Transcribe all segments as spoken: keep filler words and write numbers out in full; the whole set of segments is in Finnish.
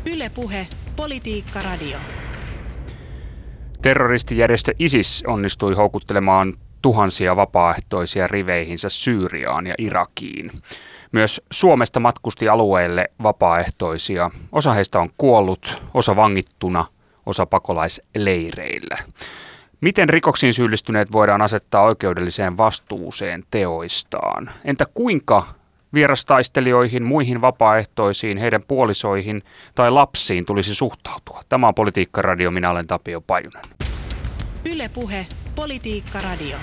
Yle Puhe, Politiikka Radio. Terroristijärjestö ISIS onnistui houkuttelemaan tuhansia vapaaehtoisia riveihinsä Syyriaan ja Irakiin. Myös Suomesta matkusti alueelle vapaaehtoisia. Osa heistä on kuollut, osa vangittuna, osa pakolaisleireillä. Miten rikoksiin syyllistyneet voidaan asettaa oikeudelliseen vastuuseen teoistaan? Entä kuinka vierastaistelijoihin, muihin vapaaehtoisiin, heidän puolisoihin tai lapsiin tulisi suhtautua? Tämä on Politiikka Radio, minä olen Tapio Pajunen. Yle Puhe, Politiikka Radio.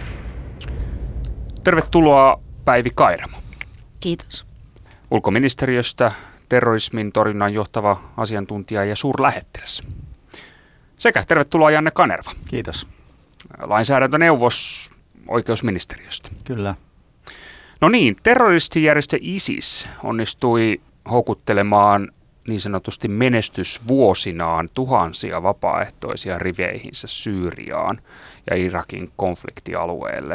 Tervetuloa Päivi Kairamo. Kiitos. Ulkoministeriöstä terrorismin torjunnan johtava asiantuntija ja suurlähettiläs. Sekä tervetuloa Janne Kanerva. Kiitos. Lainsäädäntöneuvos oikeusministeriöstä. Kyllä. No niin, terroristijärjestö ISIS onnistui houkuttelemaan niin sanotusti menestysvuosinaan tuhansia vapaaehtoisia riveihinsä Syyriaan ja Irakin konfliktialueelle.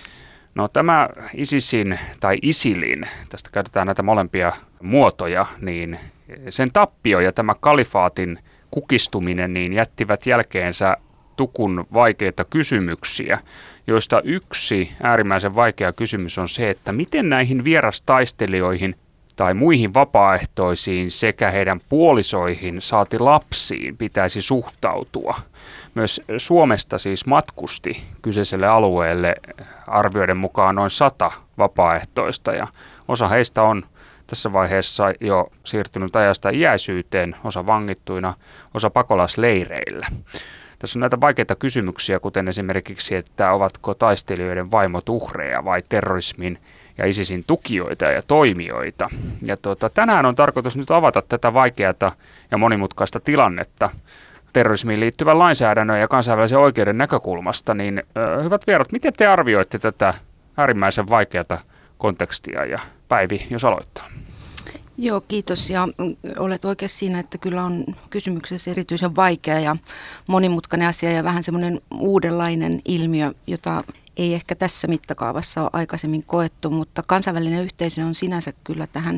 No tämä ISISin tai ISILin, tästä käytetään näitä molempia muotoja, niin sen tappio ja tämä kalifaatin kukistuminen niin jättivät jälkeensä tukun vaikeita kysymyksiä, joista yksi äärimmäisen vaikea kysymys on se, että miten näihin vierastaistelijoihin tai muihin vapaaehtoisiin sekä heidän puolisoihin saati lapsiin pitäisi suhtautua. Myös Suomesta siis matkusti kyseiselle alueelle arvioiden mukaan noin sata vapaaehtoista ja osa heistä on tässä vaiheessa jo siirtynyt ajasta iäisyyteen, osa vangittuina, osa pakolaisleireillä. Tässä on näitä vaikeita kysymyksiä, kuten esimerkiksi, että ovatko taistelijoiden vaimot uhreja vai terrorismin ja ISISin tukijoita ja toimijoita. Ja tuota, tänään on tarkoitus nyt avata tätä vaikeata ja monimutkaista tilannetta terrorismiin liittyvän lainsäädännön ja kansainvälisen oikeuden näkökulmasta. Niin äh, hyvät vierat, miten te arvioitte tätä äärimmäisen vaikeata kontekstia? Ja Päivi, jos aloittaa. Joo, kiitos. Ja olet oikeassa siinä, että kyllä on kysymyksessä erityisen vaikea ja monimutkainen asia ja vähän semmoinen uudenlainen ilmiö, jota ei ehkä tässä mittakaavassa ole aikaisemmin koettu, mutta kansainvälinen yhteisö on sinänsä kyllä tähän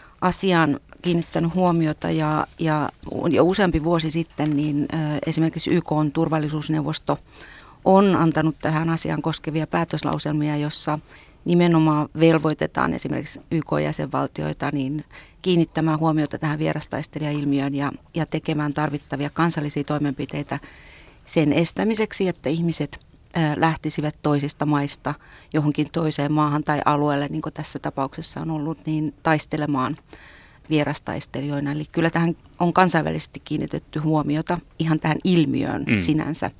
asiaan kiinnittänyt huomiota ja, ja jo useampi vuosi sitten niin esimerkiksi Y K:n turvallisuusneuvosto on antanut tähän asiaan koskevia päätöslauselmia, jossa nimenomaan velvoitetaan esimerkiksi Y K-jäsenvaltioita niin kiinnittämään huomiota tähän vierastaistelijailmiöön ja, ja tekemään tarvittavia kansallisia toimenpiteitä sen estämiseksi, että ihmiset ä, lähtisivät toisista maista johonkin toiseen maahan tai alueelle, niin kuin tässä tapauksessa on ollut, niin taistelemaan vierastaistelijoina. Eli kyllä tähän on kansainvälisesti kiinnitetty huomiota ihan tähän ilmiöön mm. sinänsä.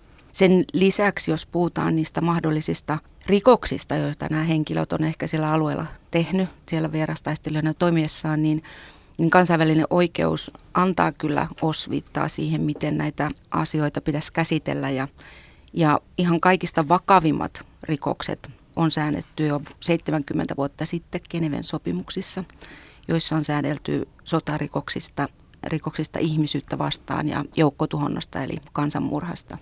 Sen lisäksi, jos puhutaan niistä mahdollisista rikoksista, joita nämä henkilöt on ehkä siellä alueella tehnyt, siellä vierastaistelijoina toimiessaan, niin, niin kansainvälinen oikeus antaa kyllä osviittaa siihen, miten näitä asioita pitäisi käsitellä. Ja, ja ihan kaikista vakavimmat rikokset on säännetty jo seitsemänkymmentä vuotta sitten Geneven sopimuksissa, joissa on säädelty sotarikoksista, rikoksista ihmisyyttä vastaan ja joukkotuhonnasta eli kansanmurhasta.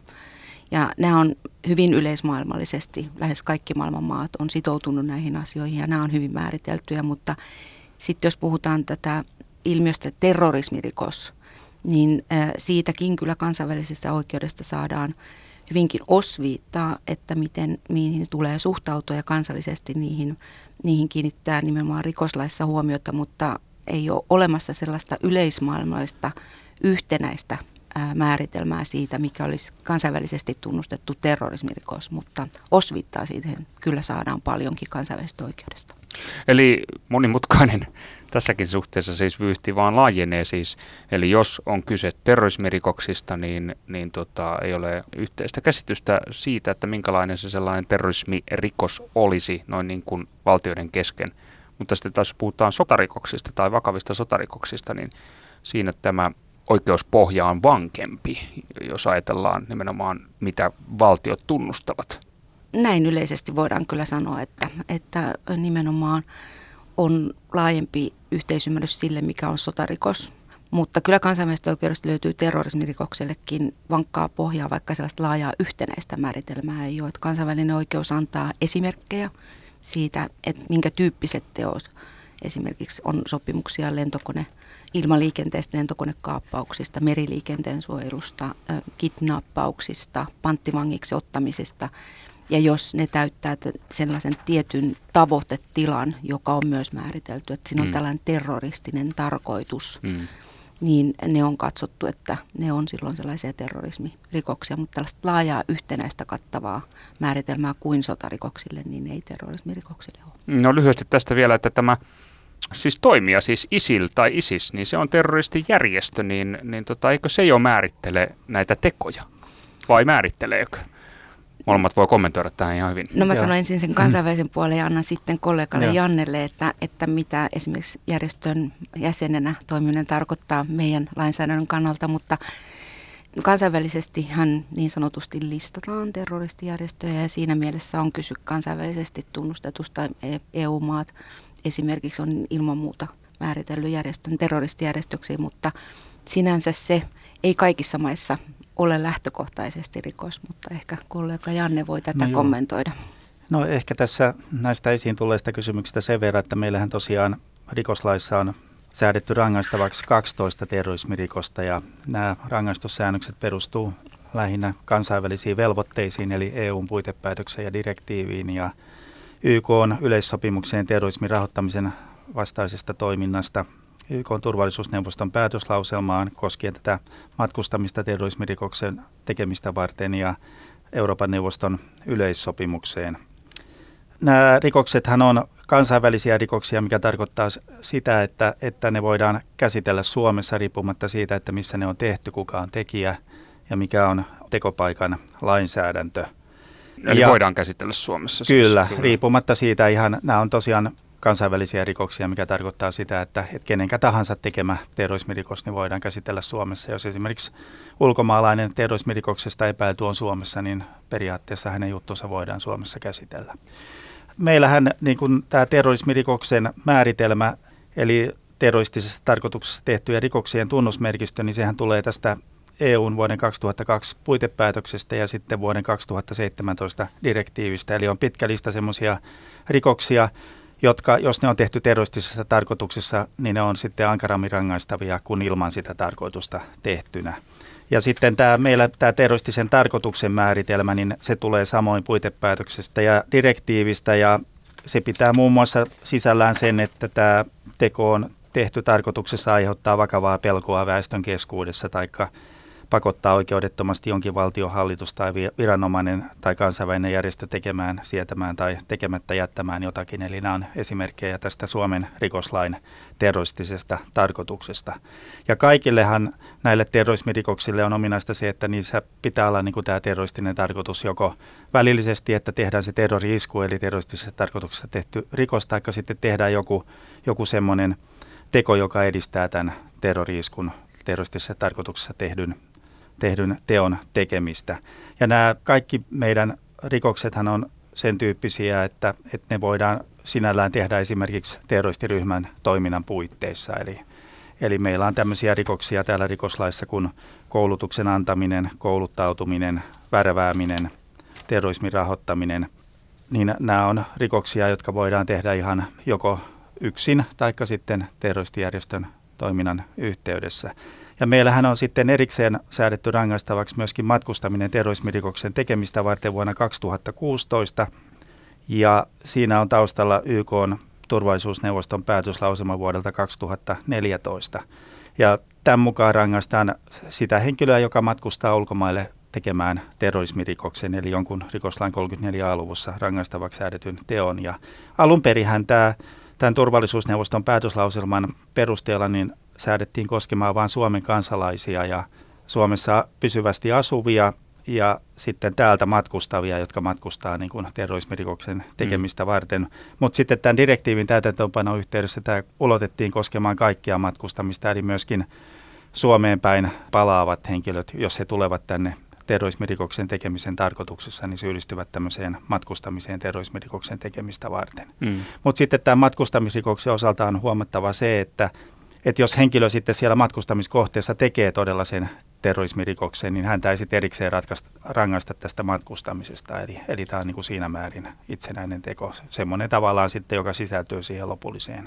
Ja nämä on hyvin yleismaailmallisesti, lähes kaikki maailman maat on sitoutunut näihin asioihin ja nämä on hyvin määriteltyjä, mutta sitten jos puhutaan tätä ilmiöstä terrorismirikos, niin siitäkin kyllä kansainvälisestä oikeudesta saadaan hyvinkin osviittaa, että miten niihin tulee suhtautua ja kansallisesti niihin, niihin kiinnittää nimenomaan rikoslaissa huomiota, mutta ei ole olemassa sellaista yleismaailmallista yhtenäistä määritelmää siitä, mikä olisi kansainvälisesti tunnustettu terrorismirikos, mutta osviittaa siitä kyllä saadaan paljonkin kansainvälisestä oikeudesta. Eli monimutkainen tässäkin suhteessa siis vyyhti vaan laajenee siis. Eli jos on kyse terrorismirikoksista, niin, niin tota, ei ole yhteistä käsitystä siitä, että minkälainen se sellainen terrorismirikos olisi noin niin kuin valtioiden kesken. Mutta sitten taas puhutaan sotarikoksista tai vakavista sotarikoksista, niin siinä tämä oikeuspohja on vankempi, jos ajatellaan nimenomaan, mitä valtiot tunnustavat. Näin yleisesti voidaan kyllä sanoa, että, että nimenomaan on laajempi yhteisymmärrys sille, mikä on sotarikos. Mutta kyllä kansainvälisestä oikeudesta löytyy terrorismirikoksellekin vankkaa pohjaa, vaikka sellaista laajaa yhtenäistä määritelmää ei ole. Että kansainvälinen oikeus antaa esimerkkejä siitä, että minkä tyyppiset teot Esimerkiksi on sopimuksia lentokone, ilmaliikenteestä, lentokonekaappauksista, meriliikenteen suojelusta, kidnappauksista, panttivangiksi ottamisesta. Ja jos ne täyttää sellaisen tietyn tavoitetilan, joka on myös määritelty, että siinä on mm. tällainen terroristinen tarkoitus, mm. niin ne on katsottu, että ne on silloin sellaisia terrorismirikoksia, mutta tällaista laajaa yhtenäistä kattavaa määritelmää kuin sotarikoksille, niin ei terrorismirikoksille ole. No lyhyesti tästä vielä, että tämä siis toimija, siis ISIL tai ISIS, niin se on terroristijärjestö, niin, niin tota, eikö se jo määrittele näitä tekoja? Vai määritteleekö? Molemmat voi kommentoida tähän ihan hyvin. No mä sanon ensin sen kansainvälisen puolen ja annan sitten kollegalle Joo. Jannelle, että, että mitä esimerkiksi järjestön jäsenenä toimiminen tarkoittaa meidän lainsäädännön kannalta, mutta kansainvälisesti hän niin sanotusti listataan terroristijärjestöjä ja siinä mielessä on kysy kansainvälisesti tunnustetusta E U-maat. Esimerkiksi on ilman muuta määritellyt järjestön terroristijärjestöksi, mutta sinänsä se ei kaikissa maissa ole lähtökohtaisesti rikos, mutta ehkä kollega Janne voi tätä no kommentoida. No ehkä tässä näistä esiin tulleista kysymyksistä sen verran, että meillähän tosiaan rikoslaissa on säädetty rangaistavaksi kaksitoista terrorismirikosta ja nämä rangaistussäännökset perustuu lähinnä kansainvälisiin velvoitteisiin eli E U:n puitepäätökseen ja direktiiviin ja Y K:n yleissopimukseen terrorismin rahoittamisen vastaisesta toiminnasta, Y K:n turvallisuusneuvoston päätöslauselmaan koskien tätä matkustamista terrorismirikoksen tekemistä varten ja Euroopan neuvoston yleissopimukseen. Nämä rikoksethan on kansainvälisiä rikoksia, mikä tarkoittaa sitä, että, että ne voidaan käsitellä Suomessa riippumatta siitä, että missä ne on tehty, kuka on tekijä ja mikä on tekopaikan lainsäädäntö. Eli ja voidaan käsitellä Suomessa? Kyllä, siis, kyllä, riippumatta siitä ihan, nämä on tosiaan kansainvälisiä rikoksia, mikä tarkoittaa sitä, että, että kenenkä tahansa tekemä terrorismirikos niin voidaan käsitellä Suomessa. Jos esimerkiksi ulkomaalainen terrorismirikoksesta epäilty on Suomessa, niin periaatteessa hänen juttunsa voidaan Suomessa käsitellä. Meillähän niin kuin tämä terrorismirikoksen määritelmä, eli terroristisessa tarkoituksessa tehtyjen rikoksien tunnusmerkistö, niin sehän tulee tästä E U:n vuoden kaksituhattakaksi puitepäätöksestä ja sitten vuoden kaksituhattaseitsemäntoista direktiivistä. Eli on pitkä lista semmoisia rikoksia, jotka, jos ne on tehty terroristisessa tarkoituksessa, niin ne on sitten ankarammin rangaistavia kuin ilman sitä tarkoitusta tehtynä. Ja sitten tämä, meillä tämä terroristisen tarkoituksen määritelmä, niin se tulee samoin puitepäätöksestä ja direktiivistä ja se pitää muun muassa sisällään sen, että tämä teko on tehty tarkoituksessa aiheuttaa vakavaa pelkoa väestön keskuudessa taikka pakottaa oikeudettomasti jonkin valtion hallitus tai viranomainen tai kansainvälinen järjestö tekemään, sietämään tai tekemättä jättämään jotakin. Eli nämä on esimerkkejä tästä Suomen rikoslain terroristisesta tarkoituksesta. Ja kaikillehan näille terrorismirikoksille on ominaista se, että niissä pitää olla niin kuin tämä terroristinen tarkoitus joko välillisesti, että tehdään se terrori-isku, eli terroristisessa tarkoituksessa tehty rikos, tai sitten tehdään joku, joku semmoinen teko, joka edistää tämän terrori-iskun terroristisessa tarkoituksessa tehdyn tehdyn teon tekemistä. Ja nämä kaikki meidän rikoksethan on sen tyyppisiä, että, että ne voidaan sinällään tehdä esimerkiksi terroristiryhmän toiminnan puitteissa. Eli, eli meillä on tämmöisiä rikoksia täällä rikoslaissa kuin koulutuksen antaminen, kouluttautuminen, värvääminen, terrorismin rahoittaminen. Niin nämä on rikoksia, jotka voidaan tehdä ihan joko yksin tai sitten terroristijärjestön toiminnan yhteydessä. Ja meillähän on sitten erikseen säädetty rangaistavaksi myöskin matkustaminen terrorismirikoksen tekemistä varten vuonna kaksituhattakuusitoista. Ja siinä on taustalla Y K:n turvallisuusneuvoston päätöslausema vuodelta kaksituhattaneljätoista. Ja tämän mukaan rangaistaan sitä henkilöä, joka matkustaa ulkomaille tekemään terrorismirikoksen, eli jonkun rikoslain kolmekymmentäneljä A-luvussa rangaistavaksi säädetyn teon. Ja alun perinhän tämä, tämän turvallisuusneuvoston päätöslauselman perusteella niin säädettiin koskemaan vain Suomen kansalaisia ja Suomessa pysyvästi asuvia ja sitten täältä matkustavia, jotka matkustaa niin kuin terrorismirikoksen tekemistä mm. varten. Mutta sitten tämän direktiivin täytäntöönpanon yhteydessä tämä ulotettiin koskemaan kaikkia matkustamista, eli myöskin Suomeen päin palaavat henkilöt, jos he tulevat tänne terrorismirikoksen tekemisen tarkoituksessa, niin syyllistyvät tämmöiseen matkustamiseen terrorismirikoksen tekemistä varten. Mm. Mutta sitten tämän matkustamisrikoksen osalta on huomattava se, että että jos henkilö sitten siellä matkustamiskohteessa tekee todella sen terrorismirikoksen, niin häntä ei sitten erikseen ratkaista, rangaista tästä matkustamisesta. Eli, eli tämä on niin kuin siinä määrin itsenäinen teko, semmoinen tavallaan sitten, joka sisältyy siihen lopulliseen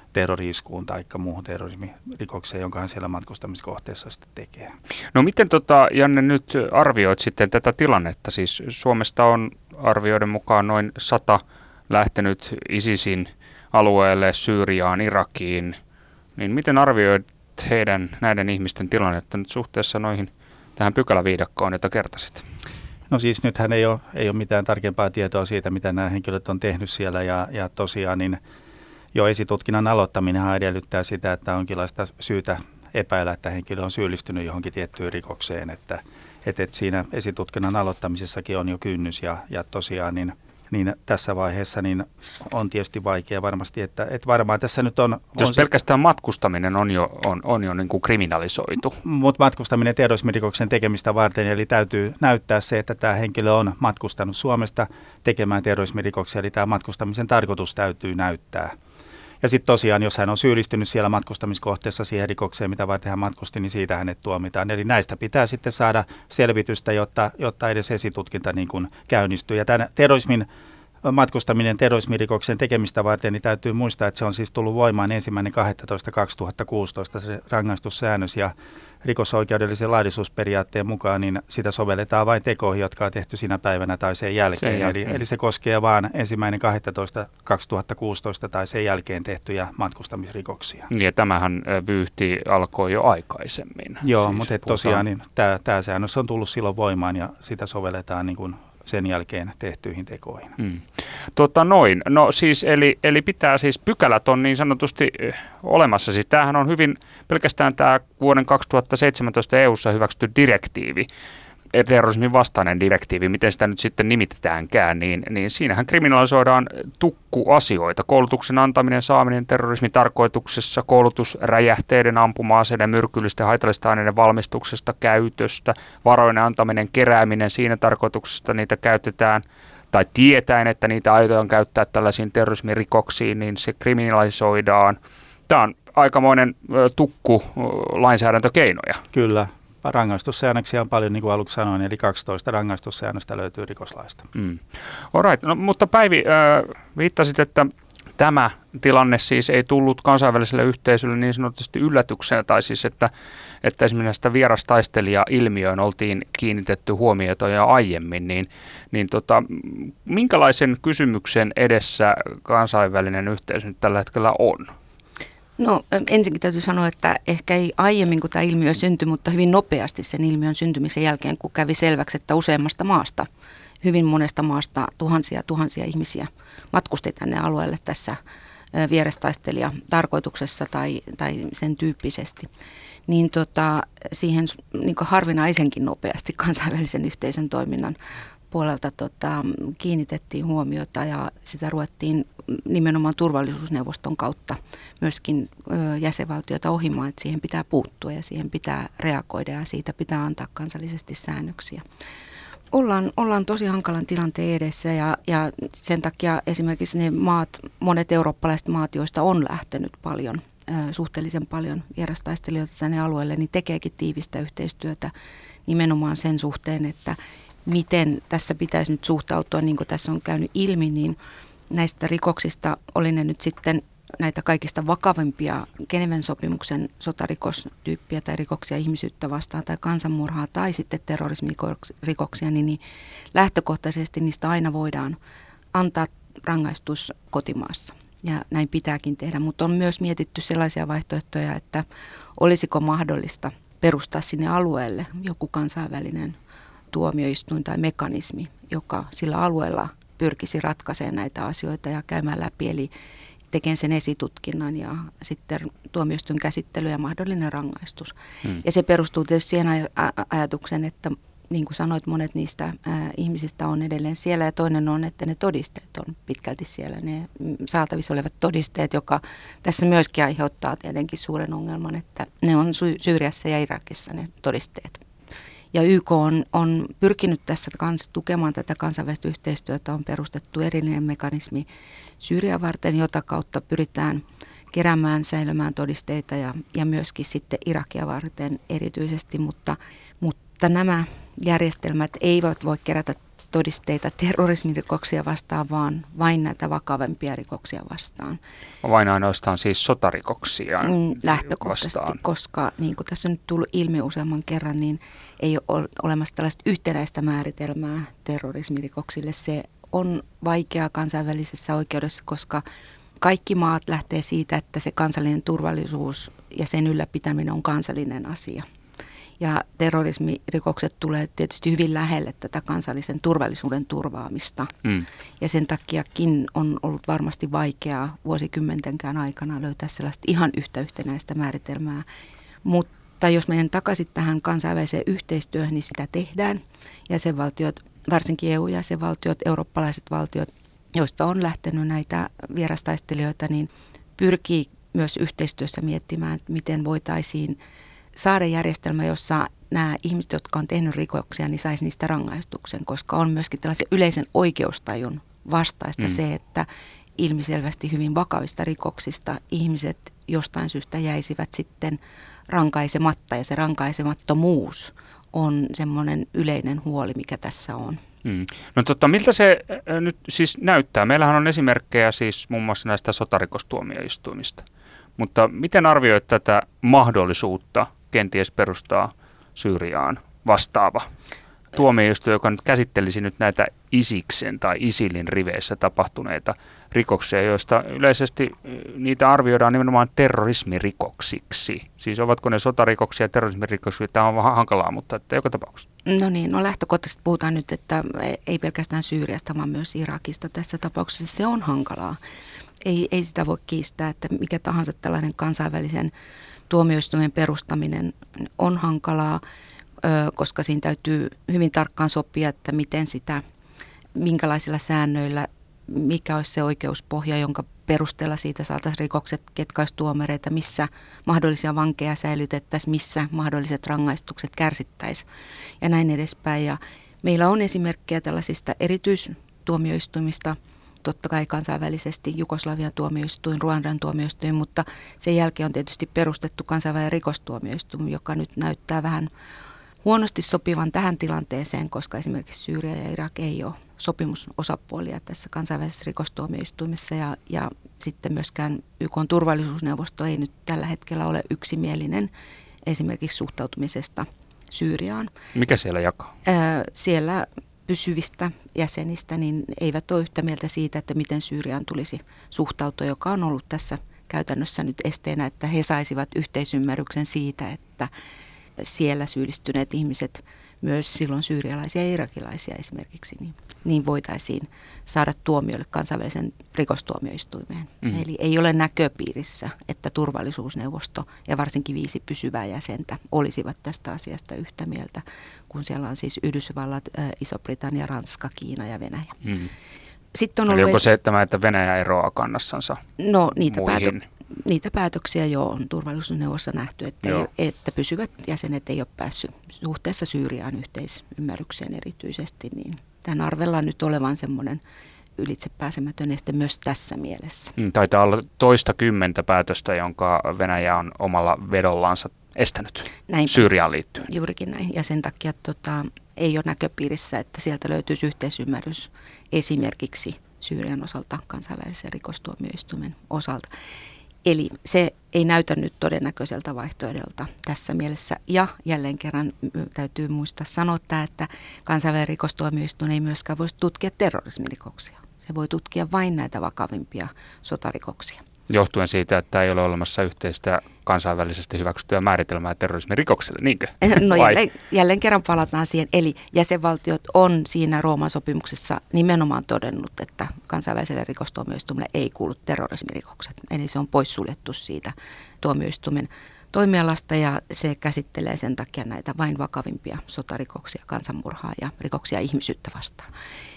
terrori-iskuun tai muuhun terrorismirikokseen, jonka hän siellä matkustamiskohteessa sitten tekee. No miten tota, Janne nyt arvioit sitten tätä tilannetta? Siis Suomesta on arvioiden mukaan noin sata lähtenyt ISISin alueelle, Syyriaan, Irakiin. Niin miten arvioit heidän näiden ihmisten tilannetta nyt suhteessa noihin tähän pykäläviidakkoon, jota kertasit? No siis nythän ei ole, ei ole mitään tarkempaa tietoa siitä, mitä nämä henkilöt on tehnyt siellä ja, ja tosiaan niin jo esitutkinnan aloittaminen edellyttää sitä, että on jonkinlaista syytä epäillä, että henkilö on syyllistynyt johonkin tiettyyn rikokseen, että, että, että siinä esitutkinnan aloittamisessakin on jo kynnys ja, ja tosiaan niin, niin tässä vaiheessa niin on tietysti vaikea varmasti, että, että varmaan tässä nyt on... Jos on pelkästään matkustaminen on jo, on, on jo niin kuin kriminalisoitu. Mutta matkustaminen terrorismirikoksen tekemistä varten, eli täytyy näyttää se, että tämä henkilö on matkustanut Suomesta tekemään terrorismirikoksia, eli tämä matkustamisen tarkoitus täytyy näyttää. Ja sitten tosiaan, jos hän on syyllistynyt siellä matkustamiskohteessa siihen rikokseen, mitä varten hän matkusti, niin siitä hänet tuomitaan. Eli näistä pitää sitten saada selvitystä, jotta, jotta edes esitutkinta niin kuin käynnistyy. Ja tämän terrorismin matkustaminen terrorismirikoksen tekemistä varten, niin täytyy muistaa, että se on siis tullut voimaan ensimmäinen kahdestoista kaksituhattakuusitoista se rangaistussäännös ja rikosoikeudellisen laillisuusperiaatteen mukaan, niin sitä sovelletaan vain tekoihin, jotka on tehty sinä päivänä tai sen jälkeen. Sen jälkeen. Eli, eli se koskee vain ensimmäinen kahdestoista kaksituhattakuusitoista tai sen jälkeen tehtyjä matkustamisrikoksia. Ja tämähän vyyhti alkoi jo aikaisemmin. Joo, siis mutta tosiaan niin, tämä, tämä säännös on tullut silloin voimaan ja sitä sovelletaan niin kuin sen jälkeen tehtyihin tekoihin. Mm. Tota noin. No siis, eli, eli pitää siis, pykälät on niin sanotusti olemassa. Siis tämähän on hyvin, pelkästään tämä vuoden kaksituhattaseitsemäntoista E U:ssa hyväksytty direktiivi, terrorismin vastainen direktiivi, miten sitä nyt sitten nimitetäänkään, niin, niin siinähän kriminalisoidaan tukkuasioita. Koulutuksen antaminen, saaminen terrorismin tarkoituksessa, koulutus räjähteiden, ampuma-aseiden, myrkyllisten haitallisten aineiden valmistuksesta, käytöstä, varoinen antaminen, kerääminen, siinä tarkoituksesta niitä käytetään, tai tietäen, että niitä aiotaan käyttää tällaisiin terrorismirikoksiin, niin se kriminalisoidaan. Tämä on aikamoinen tukku lainsäädäntökeinoja. Kyllä. Rangaistussäännöksiä on paljon, niin kuin aluksi sanoin, eli kaksitoista rangaistussäännöstä löytyy rikoslaista. Mm. Alright. No, mutta Päivi, äh, viittasit, että tämä tilanne siis ei tullut kansainväliselle yhteisölle niin sanotusti yllätyksenä, tai siis että, että esimerkiksi näistä vierastaistelija-ilmiöön oltiin kiinnitetty huomiota jo aiemmin, niin, niin tota, minkälaisen kysymyksen edessä kansainvälinen yhteisö nyt tällä hetkellä on? No ensinnäkin täytyy sanoa, että ehkä ei aiemmin kun tämä ilmiö syntyi, mutta hyvin nopeasti sen ilmiön syntymisen jälkeen, kun kävi selväksi, että useammasta maasta, hyvin monesta maasta tuhansia tuhansia ihmisiä matkusti tänne alueelle tässä vierastaistelija tarkoituksessa tai, tai sen tyyppisesti, niin tota, siihen niin kuin harvinaisenkin nopeasti kansainvälisen yhteisön toiminnan puolelta tota, kiinnitettiin huomiota ja sitä ruvettiin nimenomaan turvallisuusneuvoston kautta myöskin ö, jäsenvaltiota ohimaan, että siihen pitää puuttua ja siihen pitää reagoida ja siitä pitää antaa kansallisesti säännöksiä. Ollaan, ollaan tosi hankalan tilanteen edessä ja, ja sen takia esimerkiksi ne maat, monet eurooppalaiset maat, joista on lähtenyt paljon, ö, suhteellisen paljon vierastaistelijoita tänne alueelle, niin tekeekin tiivistä yhteistyötä nimenomaan sen suhteen, että miten tässä pitäisi nyt suhtautua, niin kuin tässä on käynyt ilmi, niin näistä rikoksista oli ne nyt sitten näitä kaikista vakavimpia Geneven sopimuksen sotarikostyyppiä tai rikoksia ihmisyyttä vastaan tai kansanmurhaa tai sitten terrorismirikoksia, niin, niin lähtökohtaisesti niistä aina voidaan antaa rangaistus kotimaassa. Ja näin pitääkin tehdä, mutta on myös mietitty sellaisia vaihtoehtoja, että olisiko mahdollista perustaa sinne alueelle joku kansainvälinen tuomioistuin tai mekanismi, joka sillä alueella pyrkisi ratkaisemaan näitä asioita ja käymään läpi, eli tekemään sen esitutkinnan ja sitten tuomioistuin käsittely ja mahdollinen rangaistus. Hmm. Ja se perustuu tietysti siihen aj- ajatukseen, että niin kuin sanoit, monet niistä ää, ihmisistä on edelleen siellä ja toinen on, että ne todisteet on pitkälti siellä, ne saatavissa olevat todisteet, joka tässä myöskin aiheuttaa tietenkin suuren ongelman, että ne on Sy- Syyriassa ja Irakissa ne todisteet. Ja Y K on, on pyrkinyt tässä kans tukemaan tätä kansainvälistä yhteistyötä, on perustettu erillinen mekanismi Syyrian varten, jota kautta pyritään keräämään, säilymään todisteita ja, ja myöskin sitten Irakia varten erityisesti, mutta, mutta nämä järjestelmät eivät voi kerätä todisteita terrorismirikoksia vastaan, vaan vain näitä vakavempia rikoksia vastaan. Vain ainoastaan siis sotarikoksia mm, lähtökohtaisesti, vastaan. Koska niin kuin tässä on nyt tullut ilmi useamman kerran, niin ei ole olemassa tällaista yhtenäistä määritelmää terrorismirikoksille. Se on vaikeaa kansainvälisessä oikeudessa, koska kaikki maat lähtee siitä, että se kansallinen turvallisuus ja sen ylläpitäminen on kansallinen asia. Ja terrorismirikokset tulee tietysti hyvin lähelle tätä kansallisen turvallisuuden turvaamista. Mm. Ja sen takiakin on ollut varmasti vaikeaa vuosikymmentenkään aikana löytää sellaista ihan yhtä yhtenäistä määritelmää. Mutta jos menen takaisin tähän kansainväliseen yhteistyöhön, niin sitä tehdään. Jäsenvaltiot, varsinkin E U-jäsenvaltiot, eurooppalaiset valtiot, joista on lähtenyt näitä vierastaistelijoita, niin pyrkii myös yhteistyössä miettimään, että miten voitaisiin saada järjestelmä, jossa nämä ihmiset, jotka on tehnyt rikoksia, niin saisi niistä rangaistuksen, koska on myöskin tällaisen yleisen oikeustajun vastaista mm. se, että ilmiselvästi hyvin vakavista rikoksista ihmiset jostain syystä jäisivät sitten rankaisematta, ja se rankaisemattomuus on semmoinen yleinen huoli, mikä tässä on. Hmm. No totta, miltä se äh, nyt siis näyttää? Meillähän on esimerkkejä siis muun muassa näistä sotarikostuomioistuimista, mutta miten arvioit tätä mahdollisuutta kenties perustaa Syyriaan vastaava tuomioistuin, joka nyt käsittelisi nyt näitä Isiksen tai Isilin riveissä tapahtuneita rikoksia, joista yleisesti niitä arvioidaan nimenomaan terrorismirikoksiksi. Siis ovatko ne sotarikoksia ja terrorismirikoksia? Tämä on vähän hankalaa, mutta että joka tapauksessa. No niin, no lähtökohtaisesti puhutaan nyt, että ei pelkästään Syyriasta, vaan myös Irakista tässä tapauksessa. Se on hankalaa. Ei, ei sitä voi kiistää, että mikä tahansa tällainen kansainvälisen tuomioistuimen perustaminen on hankalaa, koska siinä täytyy hyvin tarkkaan sopia, että miten sitä, minkälaisilla säännöillä, mikä olisi se oikeuspohja, jonka perusteella siitä saataisiin rikokset, ketkä olisi tuomareita, missä mahdollisia vankeja säilytettäisiin, missä mahdolliset rangaistukset kärsittäisiin ja näin edespäin. Ja meillä on esimerkkejä tällaisista erityistuomioistuimista, totta kai kansainvälisesti Jugoslavian tuomioistuin, Ruandan tuomioistuin, mutta sen jälkeen on tietysti perustettu kansainvälinen rikostuomioistuin, joka nyt näyttää vähän huonosti sopivan tähän tilanteeseen, koska esimerkiksi Syyria ja Irak ei ole sopimusosapuolia tässä kansainvälisessä rikostuomioistuimessa ja, ja sitten myöskään Y K:n turvallisuusneuvosto ei nyt tällä hetkellä ole yksimielinen esimerkiksi suhtautumisesta Syyriaan. Mikä siellä jakaa? Öö, siellä pysyvistä jäsenistä niin eivät ole yhtä mieltä siitä, että miten Syyriaan tulisi suhtautua, joka on ollut tässä käytännössä nyt esteenä, että he saisivat yhteisymmärryksen siitä, että siellä syyllistyneet ihmiset, myös silloin syyrialaisia ja irakilaisia esimerkiksi, niin, niin voitaisiin saada tuomiolle kansainvälisen rikostuomioistuimeen. Mm. Eli ei ole näköpiirissä, että turvallisuusneuvosto ja varsinkin viisi pysyvää jäsentä olisivat tästä asiasta yhtä mieltä, kun siellä on siis Yhdysvallat, Iso-Britannia, Ranska, Kiina ja Venäjä. Mm. Sitten on Eli onko es... se, että, että Venäjä eroaa kannassansa no, niitä muihin? Päätö... Niitä päätöksiä jo on turvallisuusneuvostossa nähty, että, ei, että pysyvät jäsenet ei ole päässyt suhteessa Syyriaan yhteisymmärrykseen erityisesti, niin tämän arvellaan nyt olevan semmoinen ylitsepääsemätön este myös tässä mielessä. Taitaa olla toista kymmentä päätöstä, jonka Venäjä on omalla vedollansa estänyt Näinpä. Syyriaan liittyen. Juurikin näin, ja sen takia tota, ei ole näköpiirissä, että sieltä löytyisi yhteisymmärrys esimerkiksi Syyrian osalta kansainvälisen rikostuomioistuimen osalta. Eli se ei näytä nyt todennäköiseltä vaihtoehdolta tässä mielessä. Ja jälleen kerran täytyy muistaa sanoa, että kansainvälinen rikostuomioistuin ei myöskään voisi tutkia terrorismirikoksia. Se voi tutkia vain näitä vakavimpia sotarikoksia. Johtuen siitä, että ei ole olemassa yhteistä kansainvälisesti hyväksyttyä määritelmää terrorismirikokselle, niinkö? No jälleen, jälleen kerran palataan siihen. Eli jäsenvaltiot on siinä Rooman sopimuksessa nimenomaan todennut, että kansainväliselle rikostuomioistuimelle ei kuulu terrorismirikokset. Eli se on poissuljettu siitä tuomioistuimen toimialasta ja se käsittelee sen takia näitä vain vakavimpia sotarikoksia, kansanmurhaa ja rikoksia ihmisyyttä vastaan.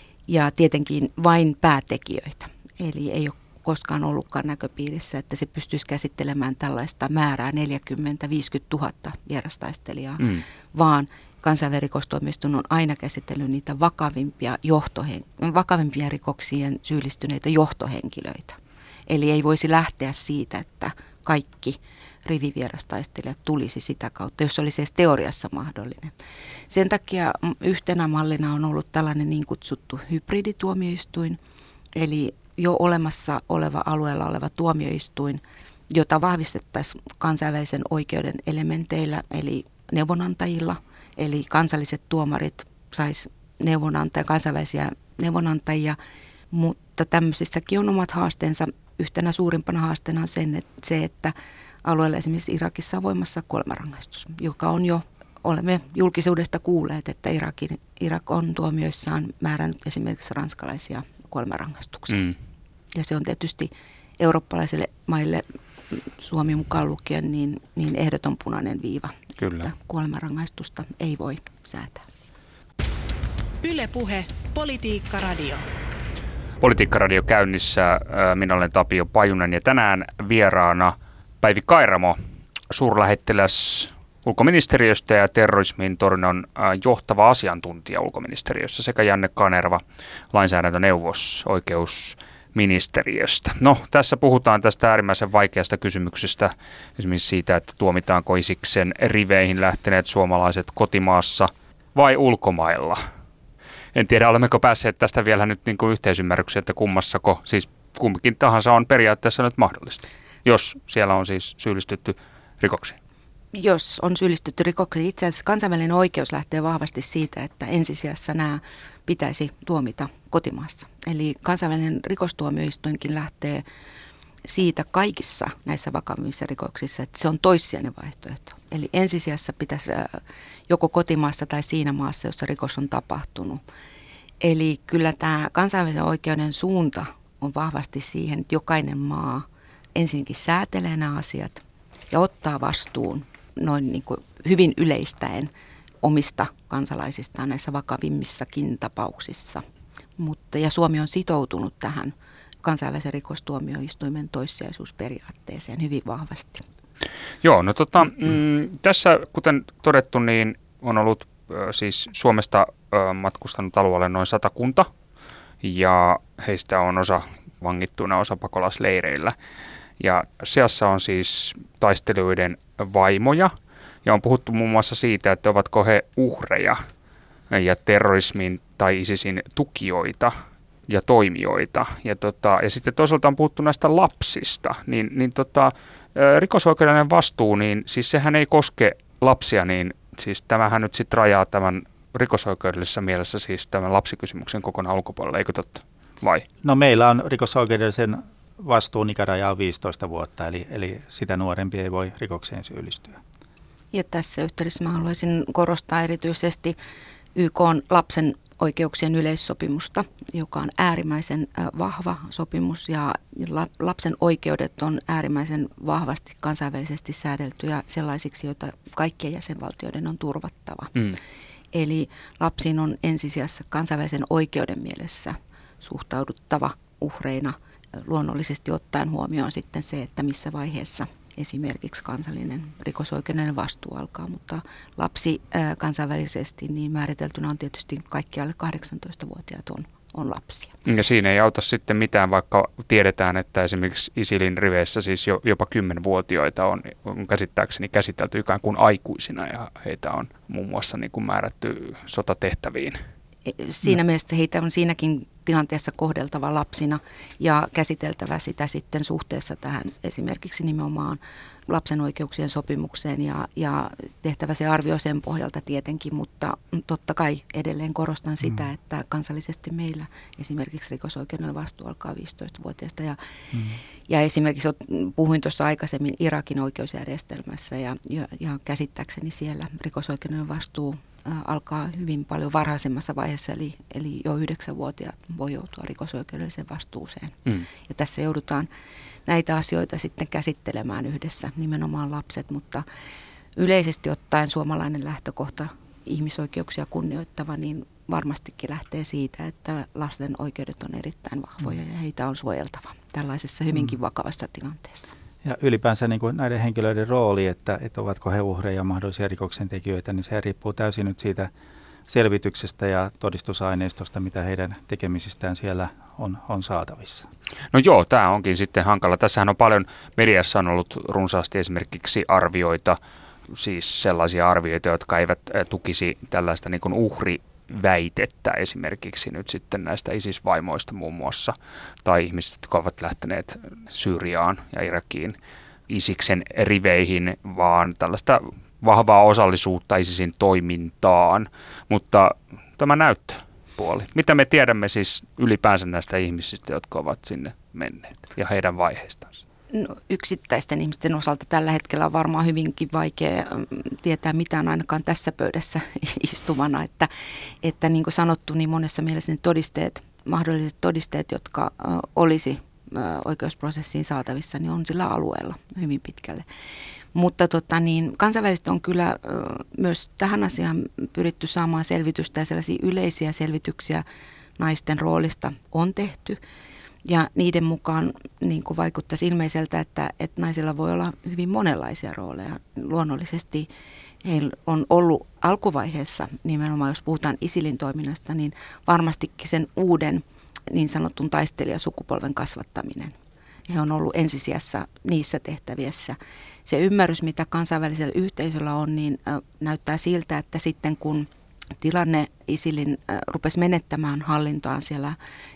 Ja tietenkin vain päätekijöitä. Eli ei ole koskaan ollutkaan näköpiirissä, että se pystyisi käsittelemään tällaista määrää neljäkymmentä viisikymmentä tuhatta vierastaistelijaa, mm. vaan kansainvälinen rikostuomioistuin on aina käsitellyt niitä vakavimpia, johtohen- vakavimpia rikoksien syyllistyneitä johtohenkilöitä. Eli ei voisi lähteä siitä, että kaikki rivivierastaistelijat tulisi sitä kautta, jos se olisi edes teoriassa mahdollinen. Sen takia yhtenä mallina on ollut tällainen niin kutsuttu hybridituomioistuin, eli jo olemassa oleva alueella oleva tuomioistuin, jota vahvistettaisiin kansainvälisen oikeuden elementeillä, eli neuvonantajilla, eli kansalliset tuomarit sais neuvonantajia, kansainvälisiä neuvonantajia, mutta tämmöisissäkin on omat haasteensa. Yhtenä suurimpana haasteena on sen, että se, että alueella esimerkiksi Irakissa on voimassa kuolemanrangaistus, joka on jo, olemme julkisuudesta kuulleet, että Irakin, Irak on tuomioissaan määrännyt esimerkiksi ranskalaisia kuolemanrangaistuksia. Mm. Ja se on tietysti eurooppalaisille maille, Suomi mukaan lukien, niin, niin ehdoton punainen viiva, Kyllä. että kuolemanrangaistusta ei voi säätää. Yle Puhe, Politiikka Radio. Politiikkaradio käynnissä. Minä olen Tapio Pajunen ja tänään vieraana Päivi Kairamo, suurlähettiläs ulkoministeriöstä ja terrorismin torjunnan johtava asiantuntija ulkoministeriössä sekä Janne Kanerva, lainsäädäntöneuvos oikeusministeriöstä. No, tässä puhutaan tästä äärimmäisen vaikeasta kysymyksestä, esimerkiksi siitä, että tuomitaanko Isiksen riveihin lähteneet suomalaiset kotimaassa vai ulkomailla. En tiedä, olemmeko päässeet tästä vielä nyt niin kuin yhteisymmärrykseen, että kummassako, siis kumpikin tahansa on periaatteessa nyt mahdollista, jos siellä on siis syyllistytty rikoksiin. Jos on syyllistytty rikoksiin, itse asiassa kansainvälinen oikeus lähtee vahvasti siitä, että ensisijassa nämä pitäisi tuomita kotimaassa. Eli kansainvälinen rikostuomioistuinkin lähtee siitä kaikissa näissä vakavimmissa rikoksissa, että se on toissijainen vaihtoehto. Eli ensisijassa pitäisi joko kotimaassa tai siinä maassa, jossa rikos on tapahtunut. Eli kyllä tämä kansainvälisen oikeuden suunta on vahvasti siihen, että jokainen maa ensinnäkin säätelee nämä asiat ja ottaa vastuun noin niin kuin hyvin yleistäen omista kansalaisistaan näissä vakavimmissakin tapauksissa. Mutta, ja Suomi on sitoutunut tähän kansainvälisen rikostuomioistuimen toissijaisuusperiaatteeseen hyvin vahvasti. Joo, no tota, mm, tässä kuten todettu, niin on ollut äh, siis Suomesta äh, matkustanut alueelle noin satakunta ja heistä on osa vangittuna, osa pakolaisleireillä. Ja seassa on siis taistelijoiden vaimoja ja on puhuttu muun muassa siitä, että ovatko he uhreja ja terrorismin tai ISISin tukijoita ja toimijoita. Ja, tota, ja sitten toisaalta on puhuttu näistä lapsista, niin, niin tota, rikosoikeudellinen vastuu, niin siis sehän ei koske lapsia, niin siis tämähän nyt sitten rajaa tämän rikosoikeudellisessa mielessä siis tämän lapsikysymyksen kokonaan ulkopuolella, eikö totta? Vai? No meillä on rikosoikeudellisen vastuun ikäraja on viisitoista vuotta, eli, eli sitä nuorempi ei voi rikokseen syyllistyä. Ja tässä yhteydessä mä haluaisin korostaa erityisesti Y K:n lapsen oikeuksien yleissopimusta, joka on äärimmäisen vahva sopimus ja lapsen oikeudet on äärimmäisen vahvasti kansainvälisesti säädeltyjä sellaisiksi, joita kaikkien jäsenvaltioiden on turvattava. Mm. Eli lapsiin on ensisijassa kansainvälisen oikeuden mielessä suhtauduttava uhreina, luonnollisesti ottaen huomioon sitten se, että missä vaiheessa esimerkiksi kansallinen rikosoikeudellinen vastuu alkaa, mutta lapsi ää, kansainvälisesti niin määriteltynä on tietysti kaikki alle kahdeksantoistavuotiaat on, on lapsia. Ja siinä ei auta sitten mitään, vaikka tiedetään, että esimerkiksi ISILin riveissä siis jo, jopa kymmenvuotiaita on, on käsittääkseni käsitelty ikään kuin aikuisina ja heitä on muun muassa niin kuin määrätty sotatehtäviin. Siinä no. mielessä heitä on siinäkin tilanteessa kohdeltava lapsina ja käsiteltävä sitä sitten suhteessa tähän esimerkiksi nimenomaan lapsen oikeuksien sopimukseen ja, ja tehtävä se arvio sen pohjalta tietenkin, mutta totta kai edelleen korostan sitä, mm. että kansallisesti meillä esimerkiksi rikosoikeudellinen vastuu alkaa viisitoistavuotiaasta ja, mm. ja esimerkiksi puhuin tuossa aikaisemmin Irakin oikeusjärjestelmässä ja, ja, ja käsittääkseni siellä rikosoikeudellinen vastuu alkaa hyvin paljon varhaisemmassa vaiheessa, eli, eli jo yhdeksänvuotiaat voi joutua rikosoikeudelliseen vastuuseen. Mm. Ja tässä joudutaan näitä asioita sitten käsittelemään yhdessä, nimenomaan lapset, mutta yleisesti ottaen suomalainen lähtökohta ihmisoikeuksia kunnioittava, niin varmastikin lähtee siitä, että lasten oikeudet on erittäin vahvoja ja heitä on suojeltava tällaisessa hyvinkin vakavassa tilanteessa. Ja ylipäänsä niin kuin näiden henkilöiden rooli, että, että ovatko he uhreja mahdollisia rikoksentekijöitä, niin se riippuu täysin nyt siitä selvityksestä ja todistusaineistosta, mitä heidän tekemisistään siellä on, on saatavissa. No joo, tämä onkin sitten hankala. Tässähän on paljon, mediassa on ollut runsaasti esimerkiksi arvioita, siis sellaisia arvioita, jotka eivät tukisi tällaista niin kuin uhriväitettä esimerkiksi nyt sitten näistä ISIS-vaimoista muun muassa, tai ihmiset, jotka ovat lähteneet Syyriaan ja Irakiin Isiksen riveihin, vaan tällaista vahvaa osallisuutta ISISin toimintaan, mutta tämä näyttöpuoli. Mitä me tiedämme siis ylipäänsä näistä ihmisistä, jotka ovat sinne menneet ja heidän vaiheistansa? No, yksittäisten ihmisten osalta tällä hetkellä on varmaan hyvinkin vaikea tietää mitään ainakaan tässä pöydässä istuvana, että, että niin kuin sanottu, niin monessa mielessä ne todisteet, mahdolliset todisteet, jotka olisi oikeusprosessiin saatavissa, niin on sillä alueella hyvin pitkälle. Mutta tota, niin, kansainvälisesti on kyllä ö, myös tähän asiaan pyritty saamaan selvitystä ja sellaisia yleisiä selvityksiä naisten roolista on tehty. Ja niiden mukaan niin kuin vaikuttaisi ilmeiseltä, että, että naisilla voi olla hyvin monenlaisia rooleja. Luonnollisesti heillä on ollut alkuvaiheessa, nimenomaan jos puhutaan ISILin toiminnasta, niin varmastikin sen uuden niin sanotun taistelijasukupolven kasvattaminen. He on ollut ensisijassa niissä tehtävissä. Se ymmärrys, mitä kansainvälisellä yhteisöllä on, niin näyttää siltä, että sitten kun tilanne ISILin rupesi menettämään hallintoaan siellä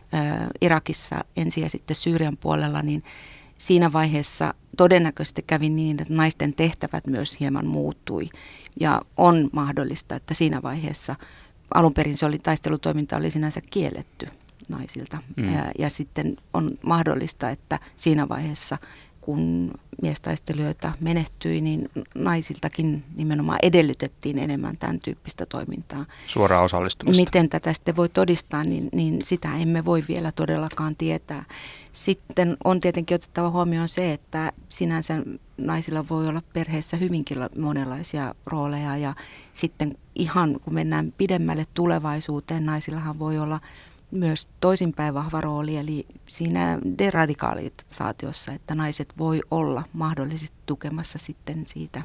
Irakissa ensin ja sitten Syyrian puolella, niin siinä vaiheessa todennäköisesti kävi niin, että naisten tehtävät myös hieman muuttui. Ja on mahdollista, että siinä vaiheessa alun perin se oli, taistelutoiminta oli sinänsä kielletty naisilta. Mm. Ja, ja sitten on mahdollista, että siinä vaiheessa, kun miestaistelijoita menehtyi, niin naisiltakin nimenomaan edellytettiin enemmän tämän tyyppistä toimintaa. Suoraa osallistumista. Miten tätä sitten voi todistaa, niin, niin sitä emme voi vielä todellakaan tietää. Sitten on tietenkin otettava huomioon se, että sinänsä naisilla voi olla perheessä hyvinkin monenlaisia rooleja. Ja sitten ihan kun mennään pidemmälle tulevaisuuteen, naisillahan voi olla myös toisinpäin vahva rooli, eli siinä deradikalisaatiossa, että naiset voi olla mahdollisesti tukemassa sitten siitä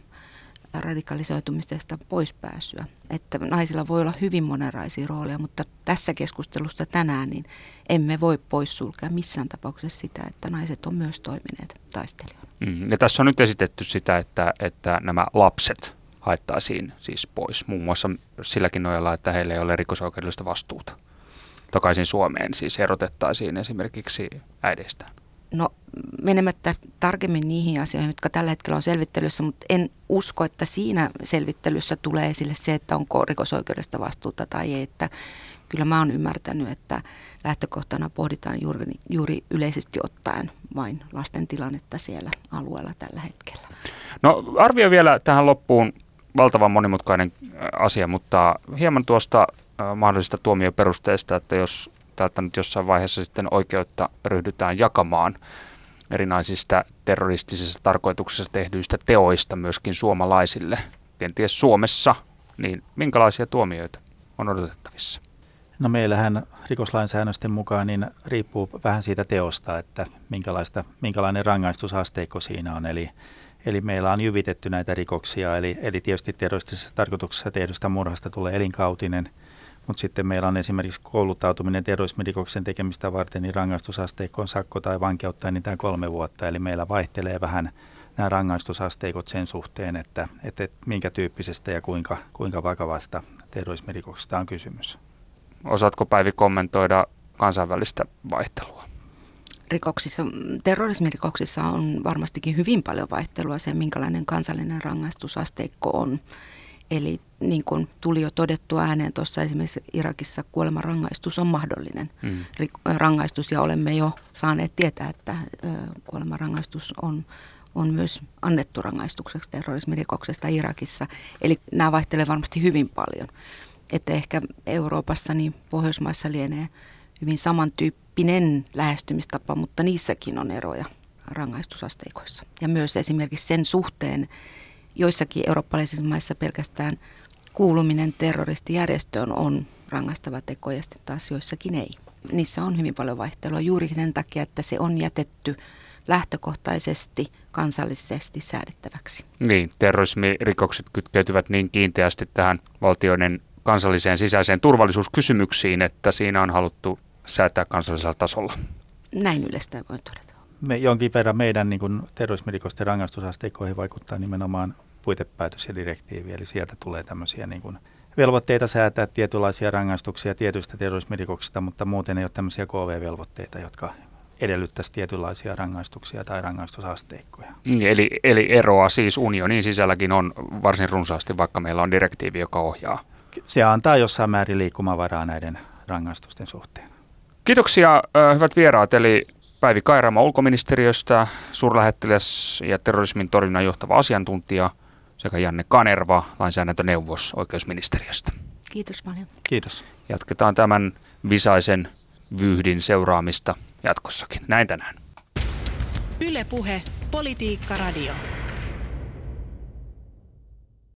radikalisoitumisesta poispääsyä. Että naisilla voi olla hyvin monenlaisia rooleja, mutta tässä keskustelussa tänään niin emme voi poissulkea missään tapauksessa sitä, että naiset on myös toimineet taistelijoina. Mm, ja tässä on nyt esitetty sitä, että, että nämä lapset haettaisiin siis pois, muun muassa silläkin nojalla, että heillä ei ole rikosoikeudellista vastuuta. Takaisin Suomeen siis erotettaisiin esimerkiksi äideistään? No menemättä tarkemmin niihin asioihin, jotka tällä hetkellä on selvittelyssä, mutta en usko, että siinä selvittelyssä tulee esille se, että onko rikosoikeudellista vastuuta tai ei. Että kyllä mä oon ymmärtänyt, että lähtökohtana pohditaan juuri, juuri yleisesti ottaen vain lasten tilannetta siellä alueella tällä hetkellä. No arvio vielä tähän loppuun. Valtavan monimutkainen asia, mutta hieman tuosta mahdollisista tuomioperusteista, että jos täältä nyt jossain vaiheessa sitten oikeutta ryhdytään jakamaan erinäisistä terroristisissa tarkoituksessa tehdyistä teoista myöskin suomalaisille, kenties Suomessa, niin minkälaisia tuomioita on odotettavissa? No meillähän rikoslainsäännösten mukaan niin riippuu vähän siitä teosta, että minkälaista, minkälainen rangaistusasteikko siinä on, eli Eli meillä on jyvitetty näitä rikoksia, eli, eli tietysti terroristisessa tarkoituksessa tehdystä murhasta tulee elinkautinen, mutta sitten meillä on esimerkiksi kouluttautuminen terrorismirikoksen tekemistä varten, niin rangaistusasteikko on sakko tai vankeutta enintään kolme vuotta, eli meillä vaihtelee vähän nämä rangaistusasteikot sen suhteen, että, että minkä tyyppisestä ja kuinka, kuinka vakavasta terrorismirikoksesta on kysymys. Osaatko Päivi kommentoida kansainvälistä vaihtelua? Rikoksissa, terrorismirikoksissa on varmastikin hyvin paljon vaihtelua se, minkälainen kansallinen rangaistusasteikko on. Eli niin kuin tuli jo todettua ääneen tuossa esimerkiksi Irakissa kuolemanrangaistus on mahdollinen mm. rangaistus ja olemme jo saaneet tietää, että kuolemanrangaistus on, on myös annettu rangaistukseksi terrorismirikoksesta Irakissa. Eli nämä vaihtelevat varmasti hyvin paljon. Että ehkä Euroopassa niin Pohjoismaissa lienee hyvin samantyyppinen lähestymistapa, mutta niissäkin on eroja rangaistusasteikoissa. Ja myös esimerkiksi sen suhteen joissakin eurooppalaisissa maissa pelkästään kuuluminen terroristijärjestöön on rangaistava teko ja sitten taas joissakin ei. Niissä on hyvin paljon vaihtelua juuri sen takia, että se on jätetty lähtökohtaisesti kansallisesti säädettäväksi. Niin, terrorismirikokset kytkeytyvät niin kiinteästi tähän valtioiden kansalliseen sisäiseen turvallisuuskysymyksiin, että siinä on haluttu säätää kansallisella tasolla. Näin yleistä voi todeta. Me jonkin verran meidän niin kuin terrorismirikosten rangaistusasteikkoihin vaikuttaa nimenomaan puitepäätös ja direktiivi, eli sieltä tulee tämmöisiä niin kuin velvoitteita säätää tietynlaisia rangaistuksia tietyistä terrorismirikoksista, mutta muuten ei ole tämmöisiä K V-velvoitteita, jotka edellyttäisi tietynlaisia rangaistuksia tai rangaistusasteikkoja. Eli, eli eroa siis unionin sisälläkin on varsin runsaasti, vaikka meillä on direktiivi, joka ohjaa. Se antaa jossain määrin liikkumavaraa näiden rangaistusten suhteen. Kiitoksia hyvät vieraat, eli Päivi Kairamo ulkoministeriöstä, suurlähettiläs ja terrorismin torjunnan johtava asiantuntija sekä Janne Kanerva, lainsäädäntöneuvos oikeusministeriöstä. Kiitos paljon. Kiitos. Jatketaan tämän visaisen vyyhdin seuraamista jatkossakin. Näin tänään. Yle Puhe, Politiikka Radio.